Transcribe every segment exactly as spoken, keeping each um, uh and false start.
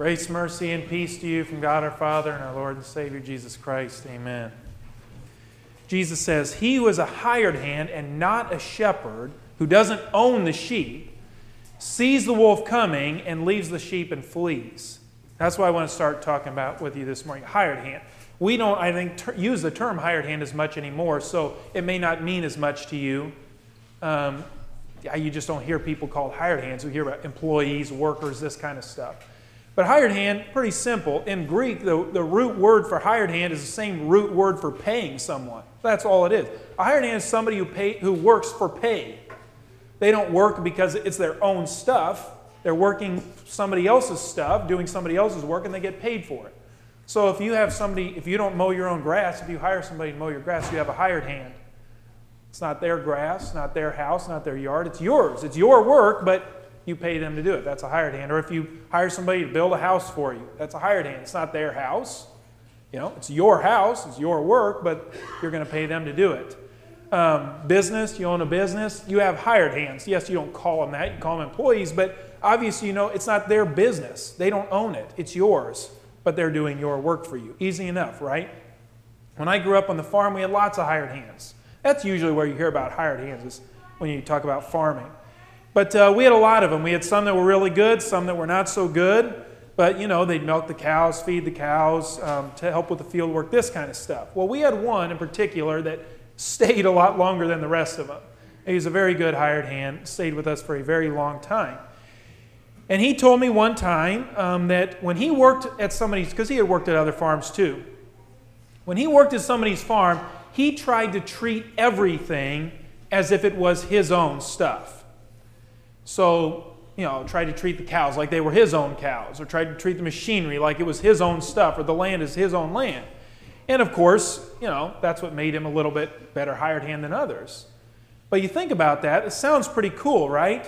Grace, mercy, and peace to you from God our Father and our Lord and Savior Jesus Christ. Amen. Jesus says, he who is a hired hand and not a shepherd, who doesn't own the sheep, sees the wolf coming and leaves the sheep and flees. That's what I want to start talking about with you this morning, hired hand. We don't, I think, ter- use the term hired hand as much anymore, so it may not mean as much to you. Um, yeah, you just don't hear people called hired hands. We hear about employees, workers, this kind of stuff. But hired hand, pretty simple. In Greek, the, the root word for hired hand is the same root word for paying someone. That's all it is. A hired hand is somebody who pay, who works for pay. They don't work because it's their own stuff. They're working somebody else's stuff, doing somebody else's work, and they get paid for it. So if you have somebody, if you don't mow your own grass, if you hire somebody to mow your grass, you have a hired hand. It's not their grass, not their house, not their yard. It's yours. It's your work, but you pay them to do it. That's a hired hand. Or if you hire somebody to build a house for you, that's a hired hand. It's not their house. You know, it's your house, it's your work, but you're going to pay them to do it. Um, business, you own a business, you have hired hands. Yes, you don't call them that, you call them employees, but obviously you know it's not their business. They don't own it. It's yours, but they're doing your work for you. Easy enough, right? When I grew up on the farm, we had lots of hired hands. That's usually where you hear about hired hands, is when you talk about farming. But uh, we had a lot of them. We had some that were really good, some that were not so good. But, you know, they'd milk the cows, feed the cows, um, to help with the field work, this kind of stuff. Well, we had one in particular that stayed a lot longer than the rest of them. He was a very good hired hand, stayed with us for a very long time. And he told me one time um, that when he worked at somebody's, because he had worked at other farms too, when he worked at somebody's farm, he tried to treat everything as if it was his own stuff. So, you know, tried to treat the cows like they were his own cows, or tried to treat the machinery like it was his own stuff, or the land is his own land. And of course, you know, that's what made him a little bit better hired hand than others. But you think about that, it sounds pretty cool, right?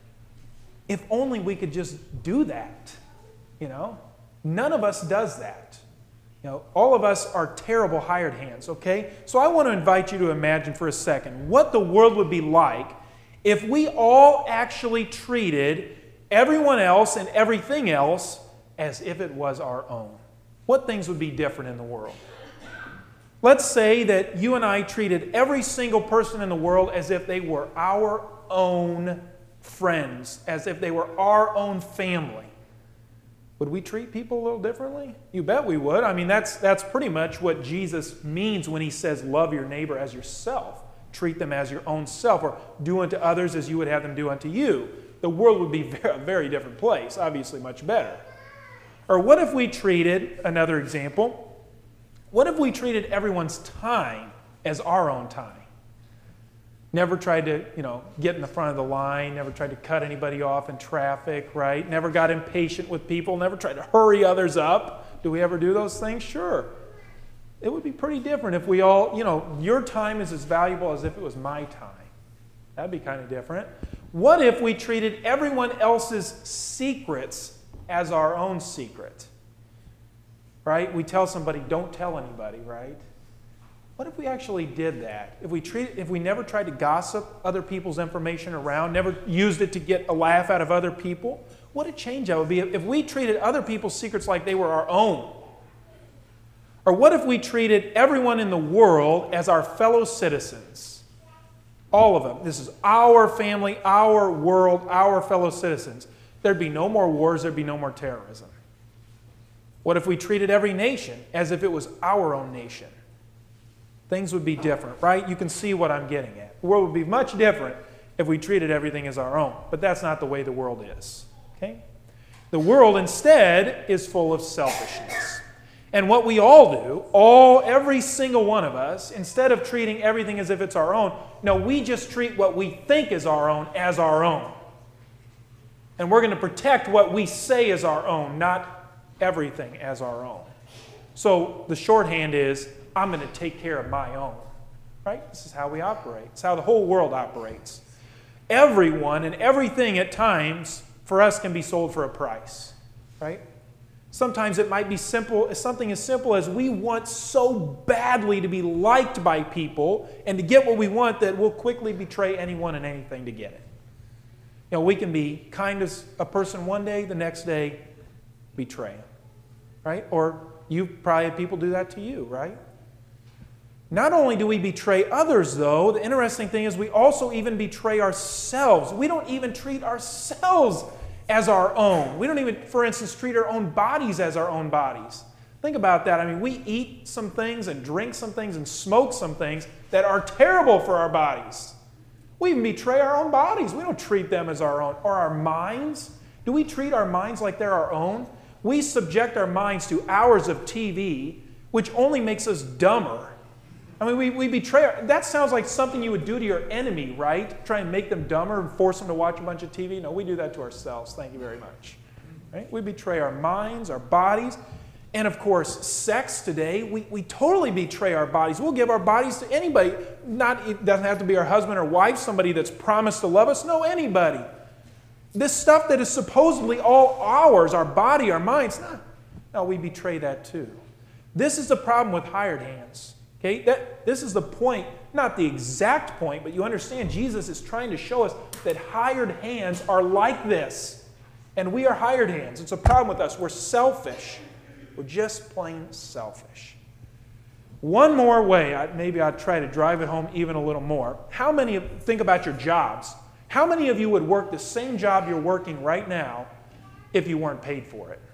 If only we could just do that, you know? None of us does that. You know, all of us are terrible hired hands, okay? So I want to invite you to imagine for a second what the world would be like if we all actually treated everyone else and everything else as if it was our own. What things would be different in the world? Let's say that you and I treated every single person in the world as if they were our own friends, as if they were our own family. Would we treat people a little differently? You bet we would. I mean, that's, that's pretty much what Jesus means when he says, love your neighbor as yourself. Treat them as your own self, or do unto others as you would have them do unto you. The world would be a very different place, obviously much better. Or what if we treated, another example, what if we treated everyone's time as our own time? Never tried to, you know, get in the front of the line, never tried to cut anybody off in traffic, right? Never got impatient with people, never tried to hurry others up. Do we ever do those things? Sure. It would be pretty different if we all, you know, your time is as valuable as if it was my time. That'd be kind of different. What if we treated everyone else's secrets as our own secret? Right? We tell somebody, don't tell anybody, right? What if we actually did that? If we treat, if we never tried to gossip other people's information around, never used it to get a laugh out of other people, what a change that would be if we treated other people's secrets like they were our own. Or what if we treated everyone in the world as our fellow citizens? All of them. This is our family, our world, our fellow citizens. There'd be no more wars, there'd be no more terrorism. What if we treated every nation as if it was our own nation? Things would be different, right? You can see what I'm getting at. The world would be much different if we treated everything as our own. But that's not the way the world is. Okay? The world instead is full of selfishness. And what we all do, all, every single one of us, instead of treating everything as if it's our own, no, we just treat what we think is our own as our own. And we're going to protect what we say is our own, not everything as our own. So the shorthand is, I'm going to take care of my own. Right? This is how we operate. It's how the whole world operates. Everyone and everything at times, for us, can be sold for a price. Right? Sometimes it might be simple, something as simple as we want so badly to be liked by people and to get what we want that we'll quickly betray anyone and anything to get it. You know, we can be kind to a person one day, the next day betray him, right? Or you probably had people do that to you, right? Not only do we betray others, though, the interesting thing is we also even betray ourselves. We don't even treat ourselves as our own. We don't even, for instance, treat our own bodies as our own bodies. Think about that. I mean, we eat some things and drink some things and smoke some things that are terrible for our bodies. We even betray our own bodies. We don't treat them as our own. Or our minds. Do we treat our minds like they're our own? We subject our minds to hours of T V, which only makes us dumber. I mean, we, we betray. Our, that sounds like something you would do to your enemy, right? Try and make them dumber and force them to watch a bunch of T V. No, we do that to ourselves. Thank you very much. Right? We betray our minds, our bodies. And of course, sex today, we, we totally betray our bodies. We'll give our bodies to anybody. Not, it doesn't have to be our husband or wife, somebody that's promised to love us. No, anybody. This stuff that is supposedly all ours, our body, our minds, no, no, we betray that too. This is the problem with hired hands. Okay, that, this is the point, not the exact point, but you understand Jesus is trying to show us that hired hands are like this. And we are hired hands. It's a problem with us. We're selfish. We're just plain selfish. One more way, I, maybe I'd try to drive it home even a little more. How many, of, think about your jobs. How many of you would work the same job you're working right now if you weren't paid for it?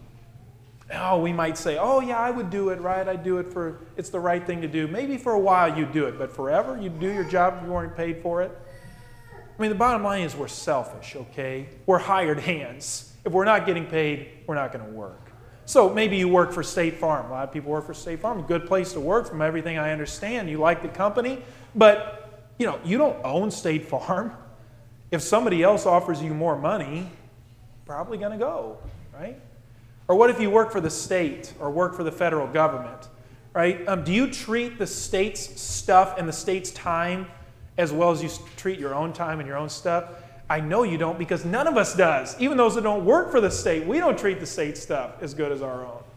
Oh, we might say, oh yeah, I would do it, right? I'd do it for, it's the right thing to do. Maybe for a while you'd do it, but forever you'd do your job if you weren't paid for it? I mean, the bottom line is we're selfish, okay? We're hired hands. If we're not getting paid, we're not going to work. So maybe you work for State Farm. A lot of people work for State Farm. A good place to work from everything I understand. You like the company, but you know, you don't own State Farm. If somebody else offers you more money, probably going to go, right? Or what if you work for the state or work for the federal government, right? Um, do you treat the state's stuff and the state's time as well as you treat your own time and your own stuff? I know you don't, because none of us does. Even those that don't work for the state, we don't treat the state stuff as good as our own.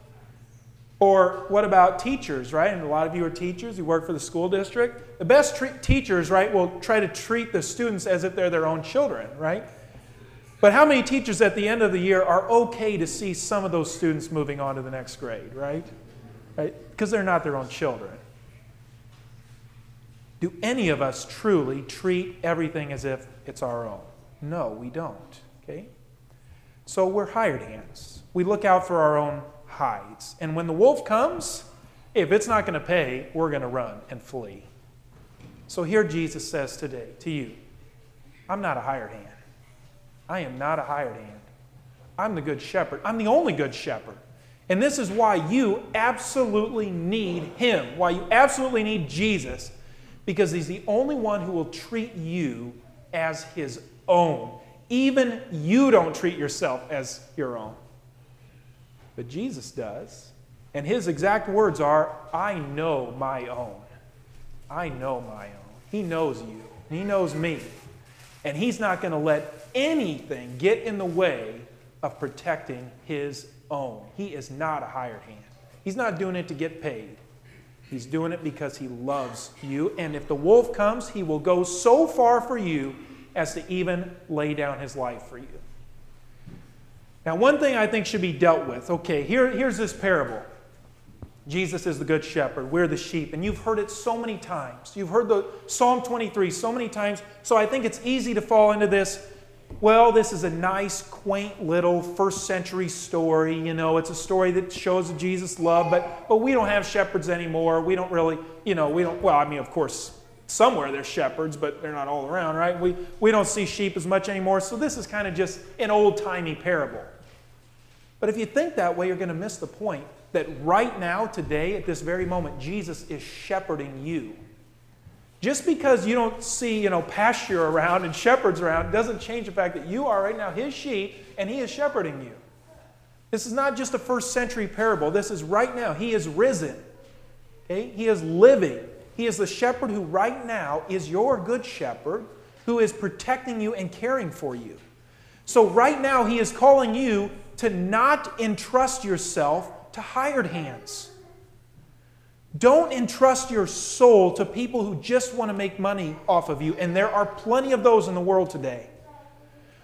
Or what about teachers, right? And a lot of you are teachers. You work for the school district. The best tre- teachers, right, will try to treat the students as if they're their own children, right? But how many teachers at the end of the year are okay to see some of those students moving on to the next grade, right? Right? Because they're not their own children. Do any of us truly treat everything as if it's our own? No, we don't. Okay? So we're hired hands. We look out for our own hides. And when the wolf comes, if it's not going to pay, we're going to run and flee. So here Jesus says today to you, I'm not a hired hand. I am not a hired hand. I'm the good shepherd. I'm the only good shepherd. And this is why you absolutely need him, why you absolutely need Jesus, because he's the only one who will treat you as his own. Even you don't treat yourself as your own. But Jesus does. And his exact words are, I know my own. I know my own. He knows you. He knows me. And he's not going to let anything get in the way of protecting his own. He is not a hired hand. He's not doing it to get paid. He's doing it because he loves you. And if the wolf comes, he will go so far for you as to even lay down his life for you. Now, one thing I think should be dealt with. Okay, here, here's this parable. Jesus is the good shepherd. We're the sheep. And you've heard it so many times. You've heard the Psalm twenty-three so many times. So I think it's easy to fall into this, well, this is a nice, quaint little first century story. You know, it's a story that shows that Jesus loved, but, but we don't have shepherds anymore. We don't really, you know, we don't, well, I mean, of course, somewhere there's shepherds, but they're not all around, right? We, we don't see sheep as much anymore. So this is kind of just an old-timey parable. But if you think that way, you're going to miss the point that right now, today, at this very moment, Jesus is shepherding you. Just because you don't see, you know, pasture around and shepherds around doesn't change the fact that you are right now his sheep and he is shepherding you. This is not just a first century parable. This is right now. He is risen. Okay? He is living. He is the shepherd who right now is your good shepherd who is protecting you and caring for you. So right now he is calling you to not entrust yourself to hired hands. Don't entrust your soul to people who just want to make money off of you, and there are plenty of those in the world today.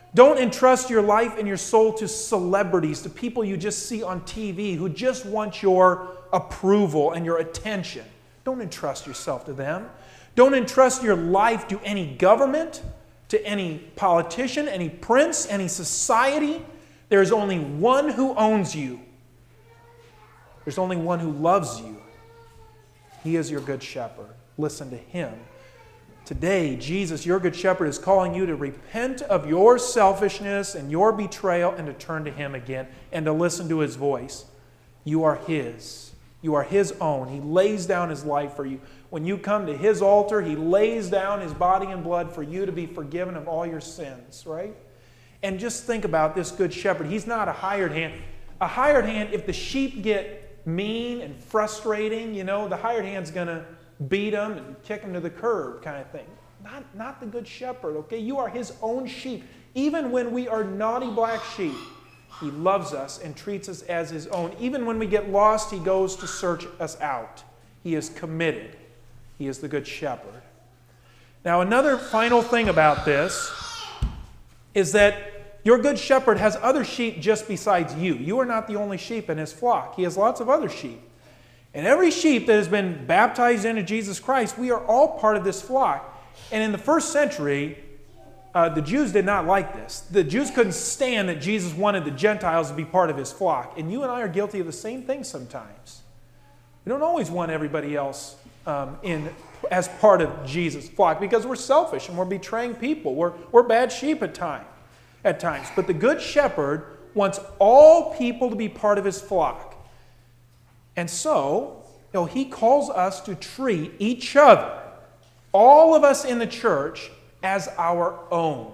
Don't entrust your life and your soul to celebrities, to people you just see on T V who just want your approval and your attention. Don't entrust yourself to them. Don't entrust your life to any government, to any politician, any prince, any society. There is only one who owns you. There's only one who loves you. He is your good shepherd. Listen to him. Today, Jesus, your good shepherd, is calling you to repent of your selfishness and your betrayal and to turn to him again and to listen to his voice. You are his. You are his own. He lays down his life for you. When you come to his altar, he lays down his body and blood for you to be forgiven of all your sins, right? And just think about this good shepherd. He's not a hired hand. A hired hand, if the sheep get mean and frustrating, you know, the hired hand's going to beat them and kick them to the curb kind of thing. Not, not the good shepherd, okay? You are his own sheep. Even when we are naughty black sheep, he loves us and treats us as his own. Even when we get lost, he goes to search us out. He is committed. He is the good shepherd. Now, another final thing about this is that your good shepherd has other sheep just besides you. You are not the only sheep in his flock. He has lots of other sheep. And every sheep that has been baptized into Jesus Christ, we are all part of this flock. And in the first century, uh, the Jews did not like this. The Jews couldn't stand that Jesus wanted the Gentiles to be part of his flock. And you and I are guilty of the same thing sometimes. We don't always want everybody else um, in as part of Jesus' flock because we're selfish and we're betraying people. We're, we're bad sheep at, time, at times. But the Good Shepherd wants all people to be part of his flock. And so, you know, he calls us to treat each other, all of us in the church, as our own.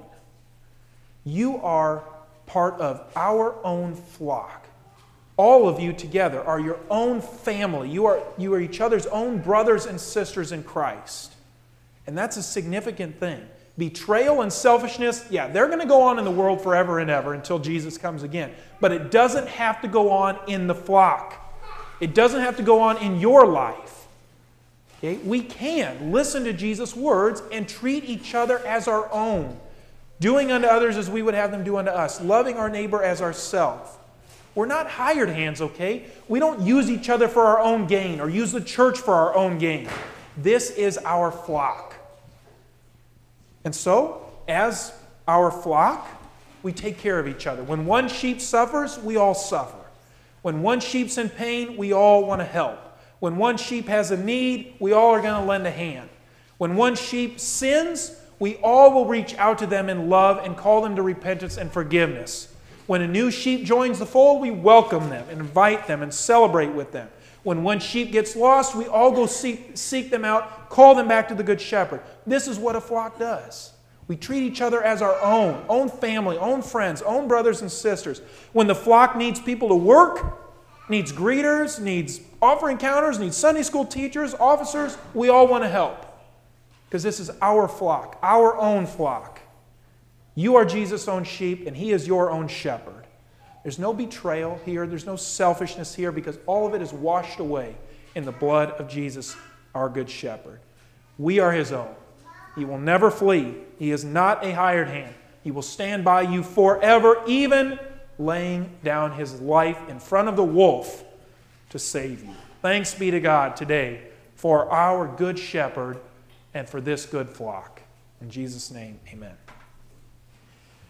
You are part of our own flock. All of you together are your own family. You are, you are each other's own brothers and sisters in Christ. And that's a significant thing. Betrayal and selfishness, yeah, they're going to go on in the world forever and ever until Jesus comes again. But it doesn't have to go on in the flock. It doesn't have to go on in your life. Okay? We can listen to Jesus' words and treat each other as our own, doing unto others as we would have them do unto us, loving our neighbor as ourselves. We're not hired hands, okay? We don't use each other for our own gain or use the church for our own gain. This is our flock. And so, as our flock, we take care of each other. When one sheep suffers, we all suffer. When one sheep's in pain, we all want to help. When one sheep has a need, we all are going to lend a hand. When one sheep sins, we all will reach out to them in love and call them to repentance and forgiveness. When a new sheep joins the fold, we welcome them and invite them and celebrate with them. When one sheep gets lost, we all go seek, seek them out, call them back to the Good Shepherd. This is what a flock does. We treat each other as our own, own family, own friends, own brothers and sisters. When the flock needs people to work, needs greeters, needs offering counters, needs Sunday school teachers, officers, we all want to help. Because this is our flock, our own flock. You are Jesus' own sheep, and he is your own shepherd. There's no betrayal here. There's no selfishness here because all of it is washed away in the blood of Jesus, our good shepherd. We are his own. He will never flee. He is not a hired hand. He will stand by you forever, even laying down his life in front of the wolf to save you. Thanks be to God today for our good shepherd and for this good flock. In Jesus' name, amen.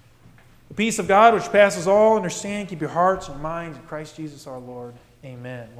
The peace of God, which passes all understanding, keep your hearts and minds in Christ Jesus our Lord. Amen.